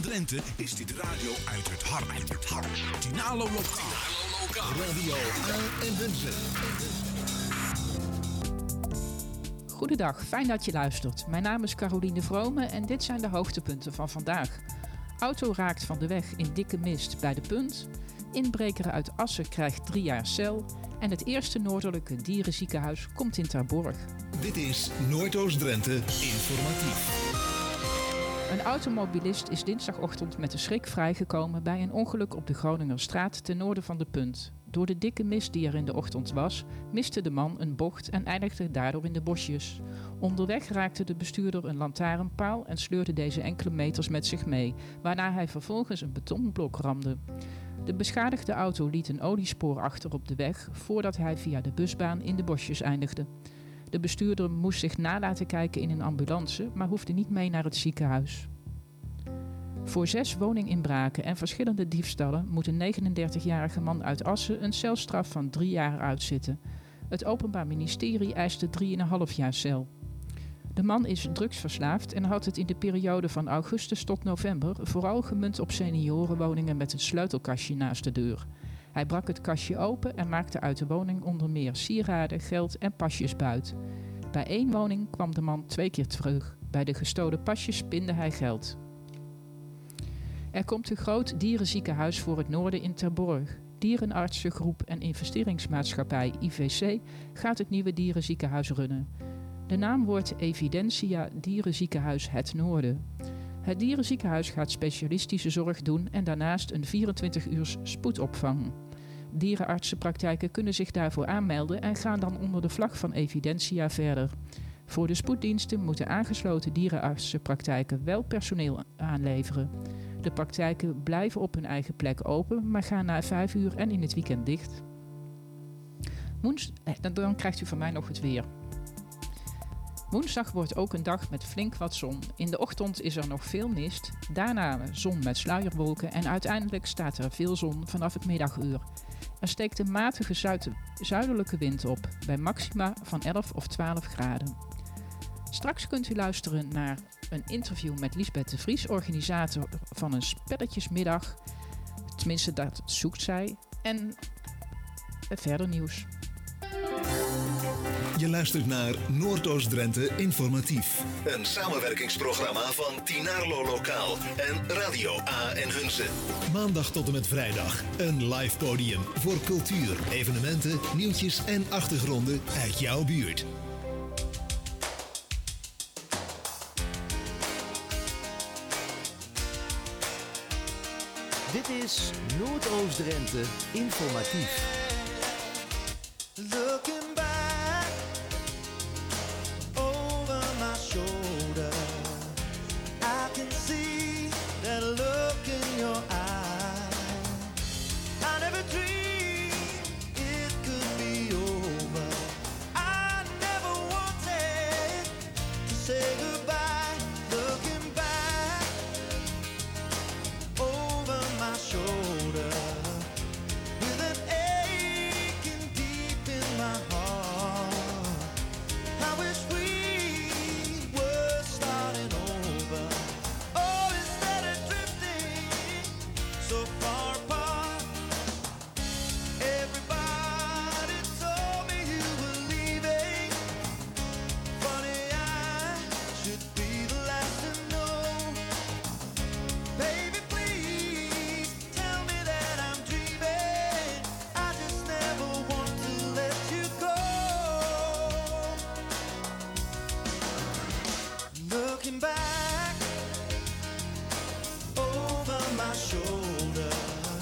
Drenthe is dit radio uit het hart. Tinalo Lokaal. Radio A en Hunze. Goedendag, fijn dat je luistert. Mijn naam is Caroline Vrome en dit zijn de hoogtepunten van vandaag. Auto raakt van de weg in dikke mist bij de Punt. Inbreker uit Assen krijgt 3 jaar cel. En het eerste noordelijke dierenziekenhuis komt in Terborg. Dit is Noordoost-Drenthe Informatief. Een automobilist is dinsdagochtend met de schrik vrijgekomen bij een ongeluk op de Groningerstraat ten noorden van de Punt. Door de dikke mist die er in de ochtend was, miste de man een bocht en eindigde daardoor in de bosjes. Onderweg raakte de bestuurder een lantaarnpaal en sleurde deze enkele meters met zich mee, waarna hij vervolgens een betonblok ramde. De beschadigde auto liet een oliespoor achter op de weg voordat hij via de busbaan in de bosjes eindigde. De bestuurder moest zich na laten kijken in een ambulance, maar hoefde niet mee naar het ziekenhuis. Voor 6 woninginbraken en verschillende diefstallen moet een 39-jarige man uit Assen een celstraf van 3 jaar uitzitten. Het Openbaar Ministerie eiste 3,5 jaar cel. De man is drugsverslaafd en had het in de periode van augustus tot november vooral gemunt op seniorenwoningen met een sleutelkastje naast de deur. Hij brak het kastje open en maakte uit de woning onder meer sieraden, geld en pasjes buit. Bij 1 woning kwam de man 2 keer terug. Bij de gestolen pasjes pinde hij geld. Er komt een groot dierenziekenhuis voor het noorden in Terborg. Dierenartsengroep en investeringsmaatschappij IVC gaat het nieuwe dierenziekenhuis runnen. De naam wordt Evidentia Dierenziekenhuis Het Noorden. Het dierenziekenhuis gaat specialistische zorg doen en daarnaast een 24-uurs spoedopvang. Dierenartsenpraktijken kunnen zich daarvoor aanmelden en gaan dan onder de vlag van Evidentia verder. Voor de spoeddiensten moeten aangesloten dierenartsenpraktijken wel personeel aanleveren. De praktijken blijven op hun eigen plek open, maar gaan na 5 uur en in het weekend dicht. Dan krijgt u van mij nog het weer. Woensdag wordt ook een dag met flink wat zon. In de ochtend is er nog veel mist, daarna zon met sluierwolken en uiteindelijk staat er veel zon vanaf het middaguur. Er steekt een matige zuidelijke wind op, bij maxima van 11 of 12 graden. Straks kunt u luisteren naar een interview met Liesbeth de Vries, organisator van een spelletjesmiddag. Tenminste, dat zoekt zij. En verder nieuws. Je luistert naar Noordoost-Drenthe Informatief. Een samenwerkingsprogramma van Tinarlo Lokaal en Radio A en Hunze. Maandag tot en met vrijdag. Een live podium voor cultuur, evenementen, nieuwtjes en achtergronden uit jouw buurt. Dit is Noordoost-Drenthe Informatief. Looking back over my shoulder, I can see that look in your eye. I never dreamed it could be over. I never wanted to say goodbye. Looking back over my shoulder, with an aching deep in my heart. I wish we were starting over. Oh, instead of drifting so far apart. Everybody told me you were leaving. Funny, I should be the last to know. Baby, please tell me that I'm dreaming. I just never want to let you go. Looking back over my shoulder,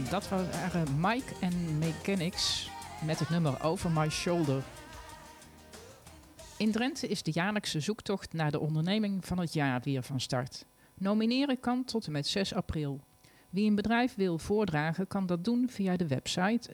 Dat waren Mike en Mechanics met het nummer Over My Shoulder. In Drenthe is de jaarlijkse zoektocht naar de onderneming van het jaar weer van start. Nomineren kan tot en met 6 april. Wie een bedrijf wil voordragen kan dat doen via de website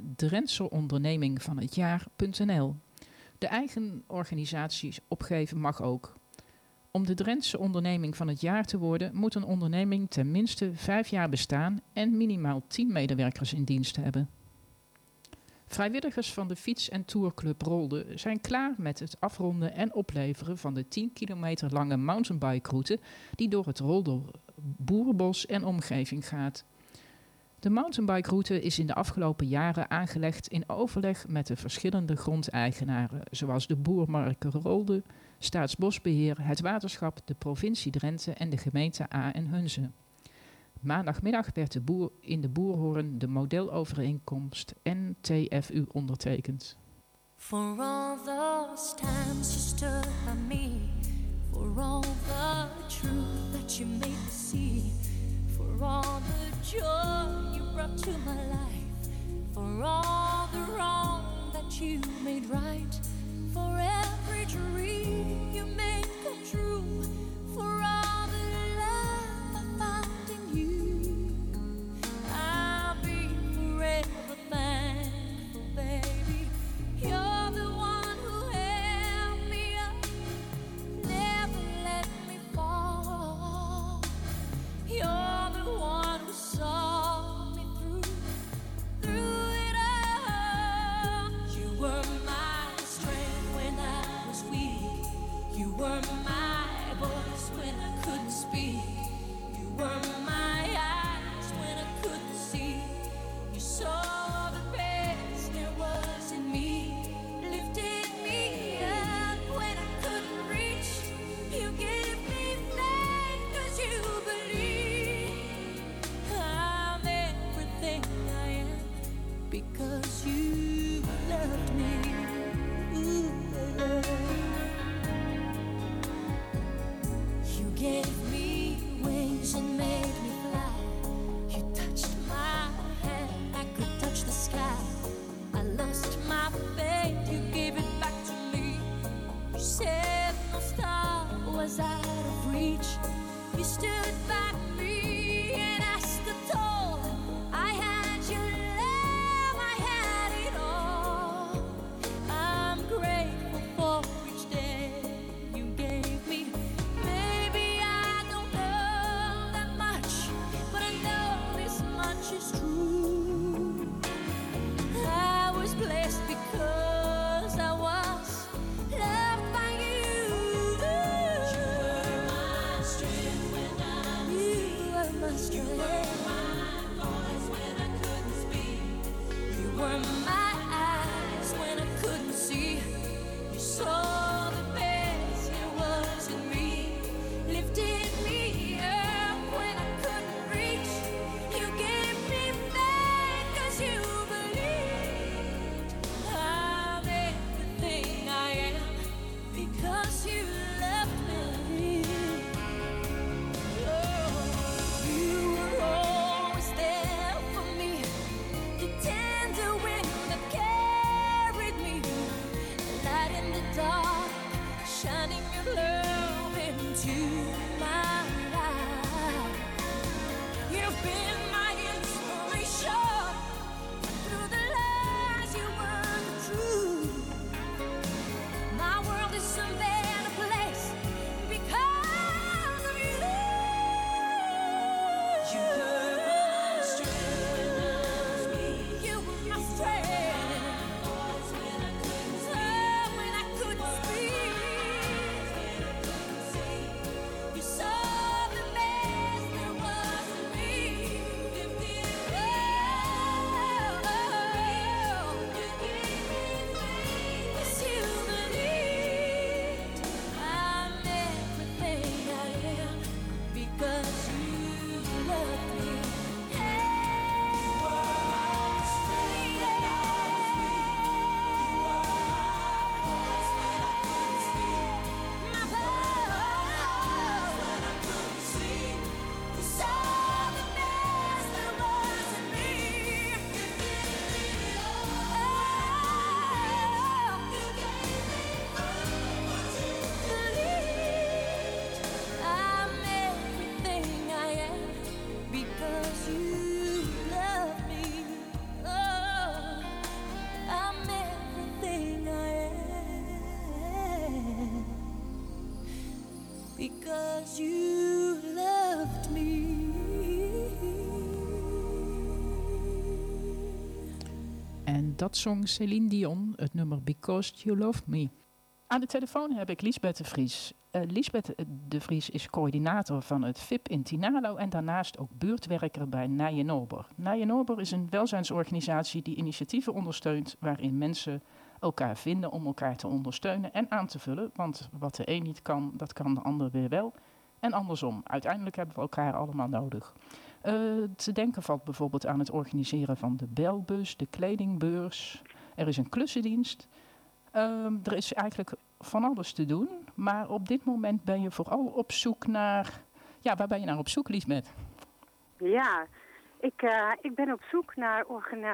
drentseondernemingvanhetjaar.nl. De eigen organisaties opgeven mag ook. Om de Drentse onderneming van het jaar te worden moet een onderneming ten minste 5 jaar bestaan en minimaal 10 medewerkers in dienst hebben. Vrijwilligers van de fiets- en tourclub Rolde zijn klaar met het afronden en opleveren van de 10 kilometer lange mountainbikeroute die door het Rolde Boerenbos en omgeving gaat. De mountainbikeroute is in de afgelopen jaren aangelegd in overleg met de verschillende grondeigenaren, zoals de Boermarke Rolde, Staatsbosbeheer, het waterschap, de provincie Drenthe en de gemeente A en Hunze. Maandagmiddag werd in de Boerhoorn de modelovereenkomst NTFU ondertekend. For all those times you stood by me, for all the truth that you made me see, for all the joy you brought to my life, for all the wrong that you made right, for every dream you made come true, for all the love I found in you, I'll be forever thankful, baby. You're the one who held me up, never let me fall. You're the one who saw me through it all. You were my strength when I was weak. You were my voice when I couldn't speak. You were my eyes when I couldn't see. You saw the best there was in me, lifted me up when I couldn't reach. You gave me faith 'cause you believe I'm everything I am because you loved me. Ooh, you gave me wings and made me fly. You touched my hand, I could touch the sky. I lost my faith, you gave it back to me. You said no star was out of reach. You stood by me and I stood tall. I had your love, I had it all. En dat zong Céline Dion, het nummer Because You Love Me. Aan de telefoon heb ik Liesbeth de Vries. Liesbeth de Vries is coördinator van het VIP in Tinalo en daarnaast ook buurtwerker bij Nijenober. Nijenober is een welzijnsorganisatie die initiatieven ondersteunt waarin mensen elkaar vinden om elkaar te ondersteunen en aan te vullen. Want wat de een niet kan, dat kan de ander weer wel. En andersom, uiteindelijk hebben we elkaar allemaal nodig. Te denken valt bijvoorbeeld aan het organiseren van de belbus, de kledingbeurs. Er is een klussendienst. Er is eigenlijk van alles te doen. Maar op dit moment ben je vooral op zoek naar... Ja, waar ben je naar op zoek, Liesbeth? Ja, ik ben op zoek naar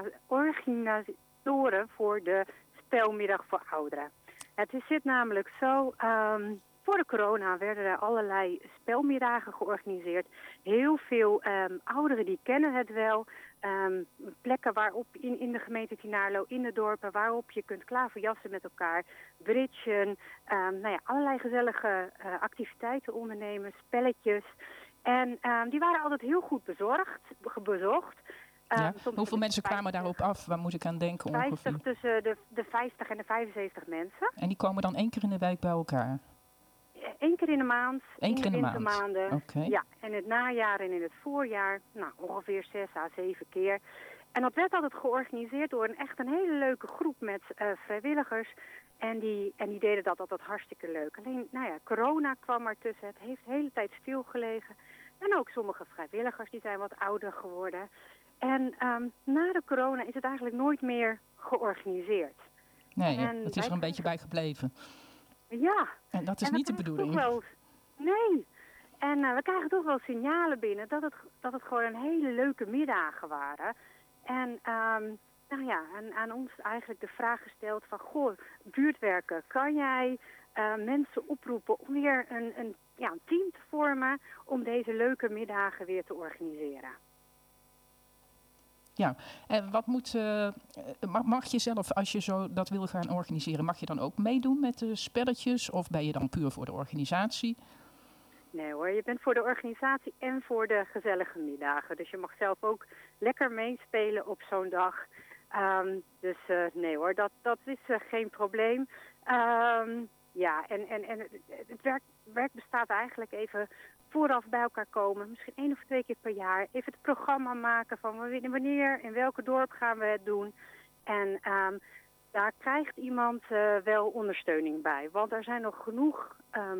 organisatoren voor de spelmiddag voor ouderen. Het zit namelijk zo... voor de corona werden er allerlei spelmiddagen georganiseerd. Heel veel ouderen die kennen het wel. Plekken waarop in de gemeente Tinarlo, in de dorpen, waarop je kunt klaverjassen met elkaar, bridgen, allerlei gezellige activiteiten ondernemen, spelletjes. En die waren altijd heel goed bezocht. Hoeveel mensen kwamen daarop af? Waar moet ik aan denken ongeveer? Tussen de 50 en de 75 mensen. En die komen dan 1 keer in de week bij elkaar? 1 keer in de maand. 1 keer in de maand? Maanden. Okay. Ja, en het najaar en in het voorjaar, ongeveer 6 à 7 keer. En dat werd altijd georganiseerd door echt een hele leuke groep met vrijwilligers. En die deden dat altijd hartstikke leuk. Alleen, corona kwam ertussen. Het heeft de hele tijd stilgelegen. En ook sommige vrijwilligers, die zijn wat ouder geworden. En na de corona is het eigenlijk nooit meer georganiseerd. Nee, het is er een beetje bij gebleven. Ja. En dat is niet de bedoeling. Nee. En we krijgen toch wel signalen binnen dat het gewoon een hele leuke middagen waren. En aan ons eigenlijk de vraag gesteld van, buurtwerken, kan jij mensen oproepen om weer een team te vormen om deze leuke middagen weer te organiseren? Ja, en wat mag je zelf, als je zo dat wil gaan organiseren, mag je dan ook meedoen met de spelletjes of ben je dan puur voor de organisatie? Nee hoor, je bent voor de organisatie en voor de gezellige middagen. Dus je mag zelf ook lekker meespelen op zo'n dag. Nee hoor, dat is geen probleem. En het werk bestaat eigenlijk even vooraf bij elkaar komen. Misschien 1 of 2 keer per jaar. Even het programma maken van wanneer, in welke dorp gaan we het doen. En daar krijgt iemand wel ondersteuning bij. Want er zijn nog genoeg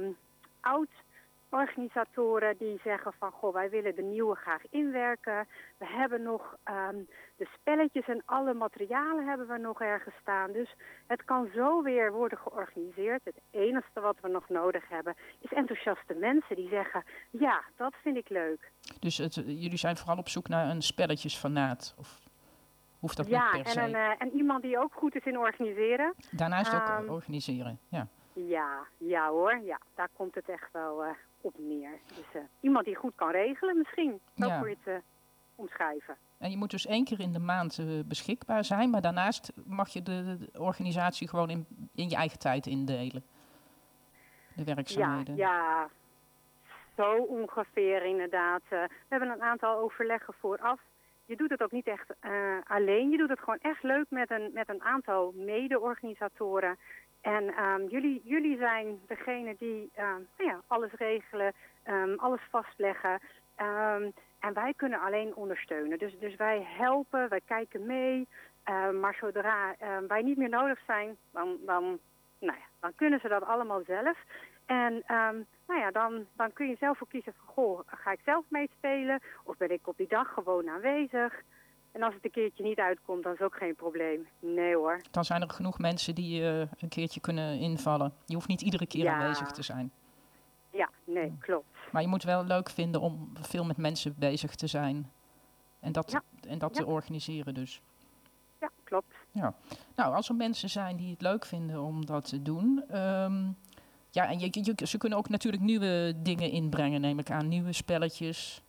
oud-organisatoren die zeggen van, wij willen de nieuwe graag inwerken. We hebben nog de spelletjes en alle materialen hebben we nog ergens staan. Dus het kan zo weer worden georganiseerd. Het enige wat we nog nodig hebben is enthousiaste mensen die zeggen, ja, dat vind ik leuk. Dus jullie zijn vooral op zoek naar een spelletjesfanaat? Of hoeft dat niet per se? En iemand die ook goed is in organiseren. Daarnaast ook organiseren, ja. Ja hoor, ja, daar komt het echt wel op neer. Dus iemand die goed kan regelen misschien, zo voor je te omschrijven. En je moet dus 1 keer in de maand beschikbaar zijn, maar daarnaast mag je de organisatie gewoon in je eigen tijd indelen. De werkzaamheden. Ja, zo ongeveer inderdaad. We hebben een aantal overleggen vooraf. Je doet het ook niet echt alleen. Je doet het gewoon echt leuk met een aantal mede-organisatoren. En jullie zijn degene die alles regelen, alles vastleggen. En wij kunnen alleen ondersteunen. Dus wij helpen, wij kijken mee. Maar zodra wij niet meer nodig zijn, dan kunnen ze dat allemaal zelf. En dan kun je zelf voor kiezen van, ga ik zelf meespelen? Of ben ik op die dag gewoon aanwezig? En als het een keertje niet uitkomt, dan is ook geen probleem. Nee hoor. Dan zijn er genoeg mensen die een keertje kunnen invallen. Je hoeft niet iedere keer aanwezig te zijn. Ja, nee, klopt. Maar je moet wel leuk vinden om veel met mensen bezig te zijn. En dat te organiseren dus. Ja, klopt. Ja. Nou, als er mensen zijn die het leuk vinden om dat te doen. En ze kunnen ook natuurlijk nieuwe dingen inbrengen, neem ik aan. Nieuwe spelletjes.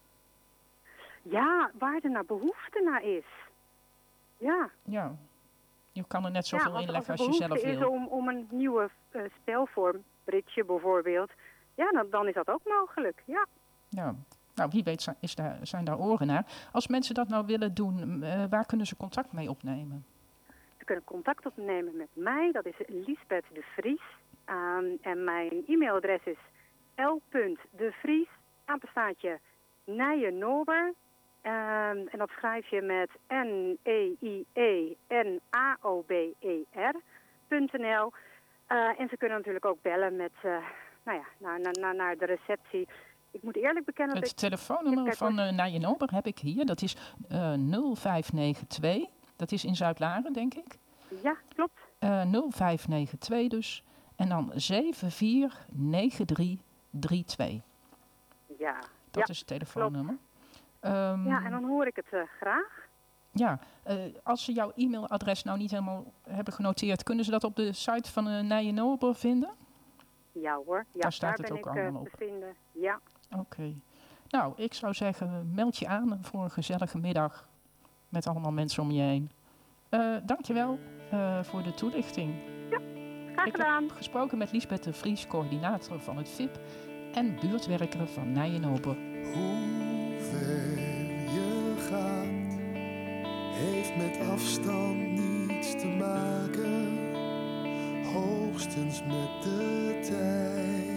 Ja, waar er naar behoefte naar is. Ja. Ja. Je kan er net zoveel inleggen als je zelf wil. Als er behoefte is om een nieuwe spelvorm, bridge bijvoorbeeld. Ja, dan is dat ook mogelijk, ja. Ja. Nou, wie weet zijn daar oren naar. Als mensen dat nou willen doen, waar kunnen ze contact mee opnemen? kunnen contact opnemen met mij. Dat is Liesbeth de Vries. En mijn e-mailadres is l.devries, apenstaartje, Nijenober. En dat schrijf je met NEIENAOBER.nl. En ze kunnen natuurlijk ook bellen met, naar de receptie. Ik moet eerlijk bekennen dat Het telefoonnummer van Nijenober heb ik hier. Dat is 0592. Dat is in Zuid-Laren, denk ik. Ja, klopt. 0592 dus. En dan 749332. Ja. Dat is het telefoonnummer. Ja, en dan hoor ik het graag. Ja, als ze jouw e-mailadres nou niet helemaal hebben genoteerd, kunnen ze dat op de site van Nijenober vinden? Ja hoor, ja, daar staat daar het ook ben allemaal ik op. te vinden. Ja. Oké. Nou, ik zou zeggen, meld je aan voor een gezellige middag met allemaal mensen om je heen. Dankjewel voor de toelichting. Ja, graag gedaan. Ik heb gesproken met Liesbeth de Vries, coördinator van het VIP en buurtwerker van Nijenober. Hoe ver je gaat, heeft met afstand niets te maken, hoogstens met de tijd.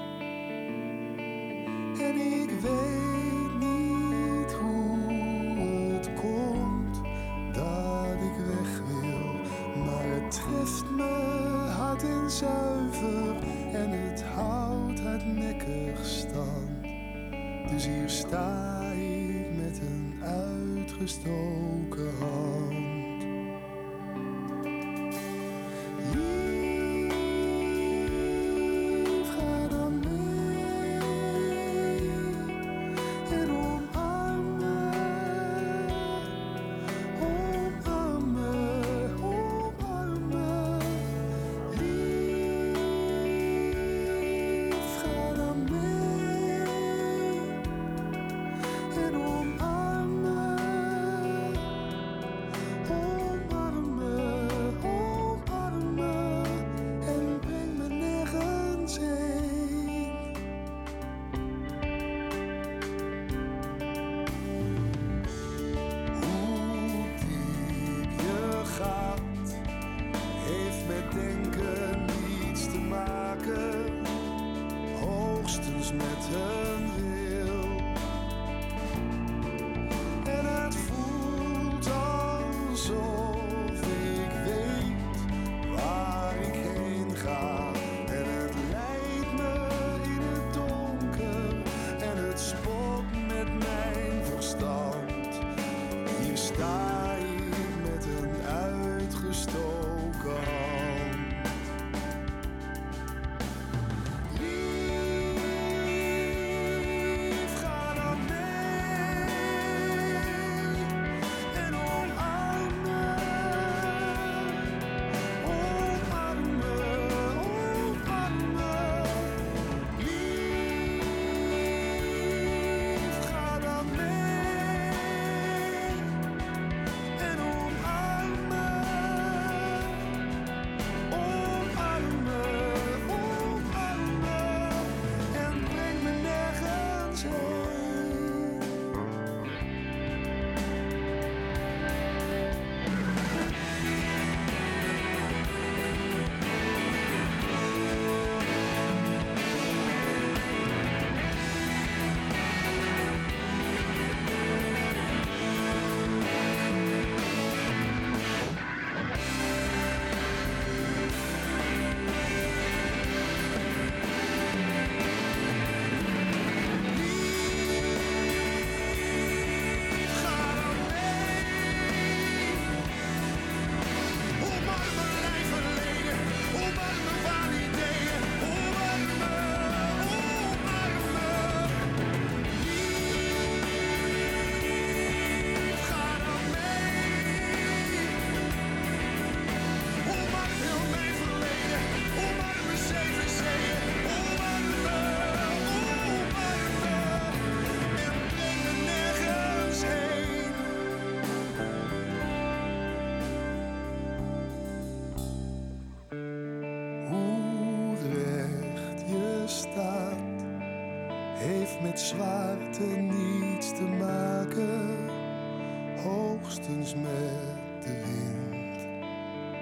En ik weet niet hoe het komt dat ik weg wil, maar het treft me hard en zuiver en het houdt hardnekkig stand. Dus hier sta ik met een uitgestoken hand. Lief, ga dan mee en omarm me, omarm me, omarm me. Lief, ga dan mee en omarm me, omarm me, omarm me en breng me nergens heen. Hoe diep je gaat, heeft met denken niets te maken, hoogstens met een wil. En het voelt alsof ik weet waar ik heen ga. En het leidt me in het donker en het spot met mijn verstand. Hier sta ik met een uitgestoken hand. Lief, ga dan mee en omarm me, omarm me, omarm me. Lief, ga dan mee en omarm me, omarm me, omarm me en breng me nergens heen. Omarm mijn lijf verleden, omarm mijn waanideeën, omarm me, omarm me. Lief, ga dan mee. Omarm heel mijn verleden, omarm mijn zeven zeeën, omarm me, omarm me. En breng me nergens heen. Hoe recht je staat, heeft met zwaarte niets te maken, hoogstens met de wind.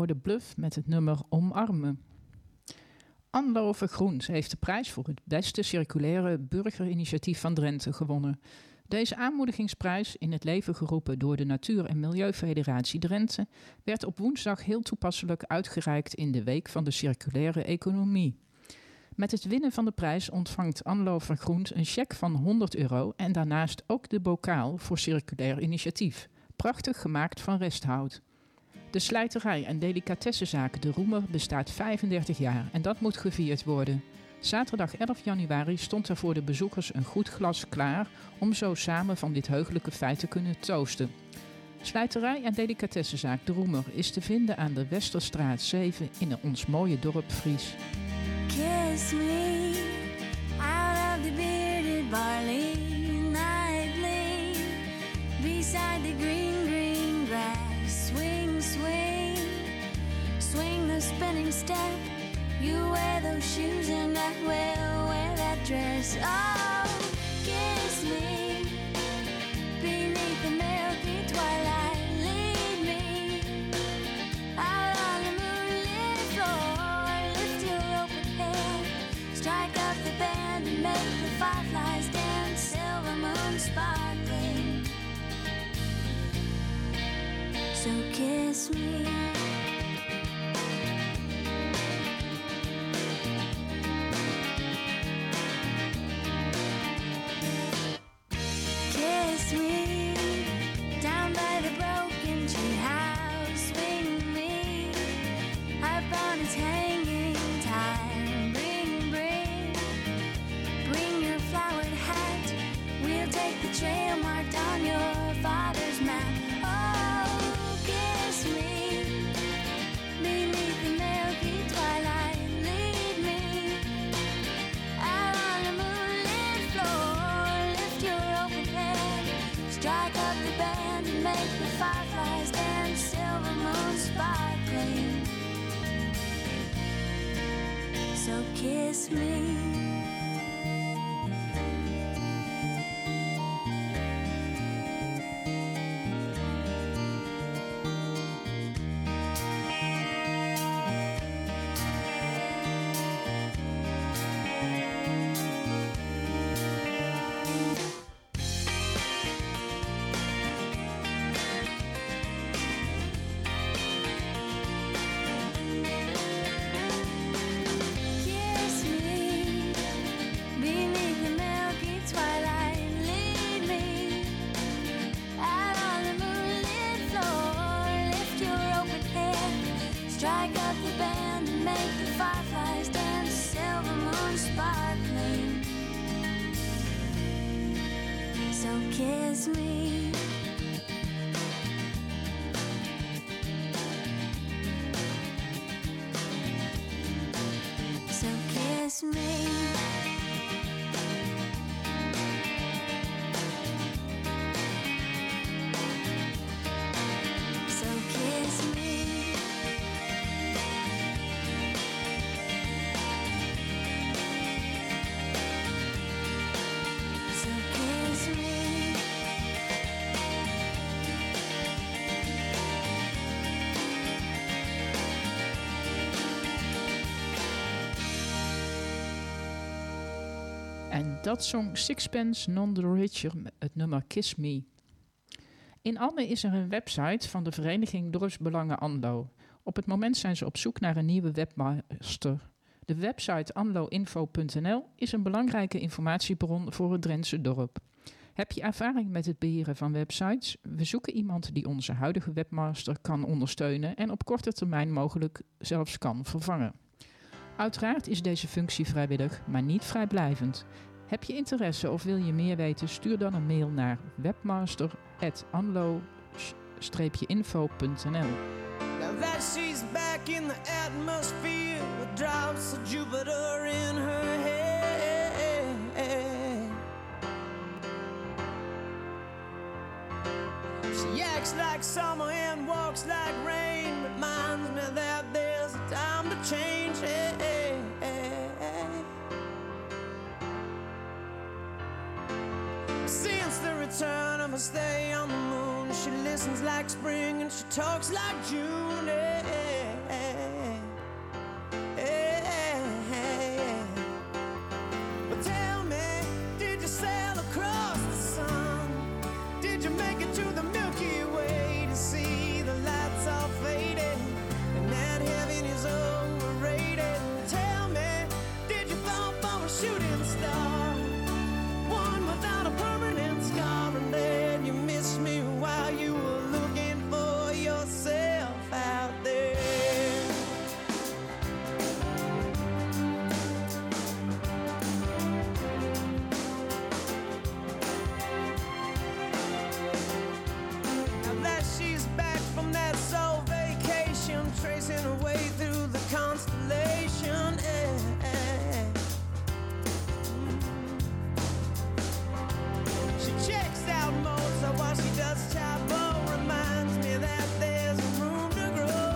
hoorde Bluff met het nummer Omarmen. Anlo Vergroend heeft de prijs voor het beste circulaire burgerinitiatief van Drenthe gewonnen. Deze aanmoedigingsprijs, in het leven geroepen door de Natuur- en Milieufederatie Drenthe, werd op woensdag heel toepasselijk uitgereikt in de Week van de Circulaire Economie. Met het winnen van de prijs ontvangt Anlo Vergroend een cheque van €100 en daarnaast ook de bokaal voor circulair initiatief, prachtig gemaakt van resthout. De slijterij en delicatessenzaak De Roemer bestaat 35 jaar en dat moet gevierd worden. Zaterdag 11 januari stond er voor de bezoekers een goed glas klaar om zo samen van dit heugelijke feit te kunnen toosten. Slijterij en delicatessenzaak De Roemer is te vinden aan de Westerstraat 7 in ons mooie dorp Fries. Kiss me out of the bearded barley nightly beside the green, green grass. Swing, swing, swing the spinning step. You wear those shoes and I will wear that dress. Oh, kiss me beneath the milky twilight. Lead me out on the moonlit floor. Lift your open head, strike up the band and make the fireflies dance. Silver moon sparkling. So kiss me. Kiss me down by the broken tree house. Swing me up on its hanging time. Bring your flowered hat. We'll take the trail marked on your father's map. Oh, kiss me beneath the milky twilight. Lead me out on the moonlit floor. Lift your open head, strike up the band and make the fireflies dance. Silver moon sparkling. So kiss me. Kiss me beneath the milky twilight. Lead me out on the moonlit floor. Lift your open head, strike up the band and make the fireflies dance. Silver moon sparkling. So kiss me. So kiss me. So kiss me. So kiss me. En dat zong Sixpence None the Richer, het nummer Kiss Me. In Anne is er een website van de vereniging Dorpsbelangen Anlo. Op het moment zijn ze op zoek naar een nieuwe webmaster. De website anloinfo.nl is een belangrijke informatiebron voor het Drentse dorp. Heb je ervaring met het beheren van websites? We zoeken iemand die onze huidige webmaster kan ondersteunen en op korte termijn mogelijk zelfs kan vervangen. Uiteraard is deze functie vrijwillig, maar niet vrijblijvend. Heb je interesse of wil je meer weten? Stuur dan een mail naar webmaster@anlo-info.nl. Now that she's back in the atmosphere with drops of Jupiter in her head. She acts like summer and walks like rain. Reminds me that there's a time to change. Since the return of her stay on the moon, she listens like spring and she talks like June. shooting star, one without a permanent scar. And then you missed me while you were looking for yourself out there. Now that she's back from that soul vacation, tracing her way through the constellation. She checks out Mozart while she does Chabot. Reminds me that there's room to grow.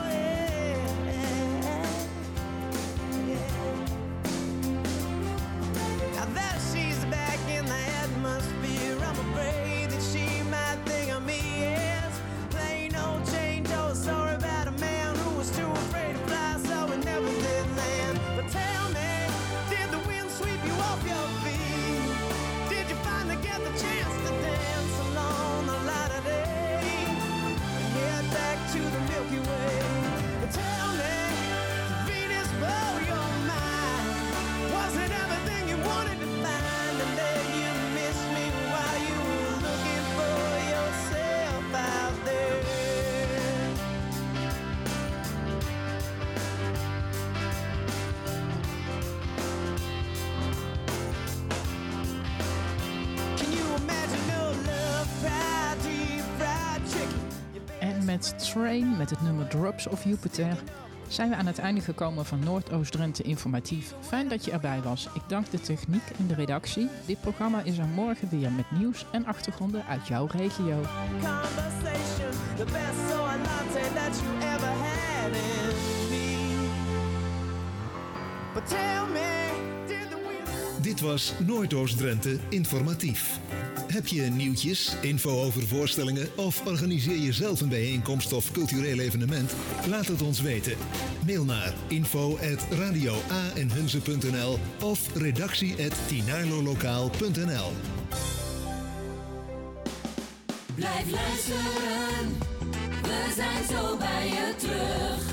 Now that she's back in the atmosphere, I'm afraid that she might think of me as plain old Jane Doe. Sorry about a man who was too afraid to fly, so he never did land. But tell me, did the wind sweep you off your feet? Did you finally get the chance to dance along the light of day and head back to the Milky Way? But tell me, did Venus blow your mind? Was it everything you wanted to find? And then you missed me while you were looking for yourself out there. Can you imagine no love, fried deep fried chicken? En met Train, met het nummer Drops of Jupiter, zijn we aan het einde gekomen van Noordoost-Drenthe Informatief. Fijn dat je erbij was. Ik dank de techniek en de redactie. Dit programma is er morgen weer met nieuws en achtergronden uit jouw regio. Conversation, the best soy latte that you ever had in me. But tell me, did the wind... Dit was Noordoost-Drenthe Informatief. Heb je nieuwtjes, info over voorstellingen of organiseer je zelf een bijeenkomst of cultureel evenement? Laat het ons weten. Mail naar info@radio-a-en-hunze.nl of redactie@tinaarlolokaal.nl. Blijf luisteren, we zijn zo bij je terug.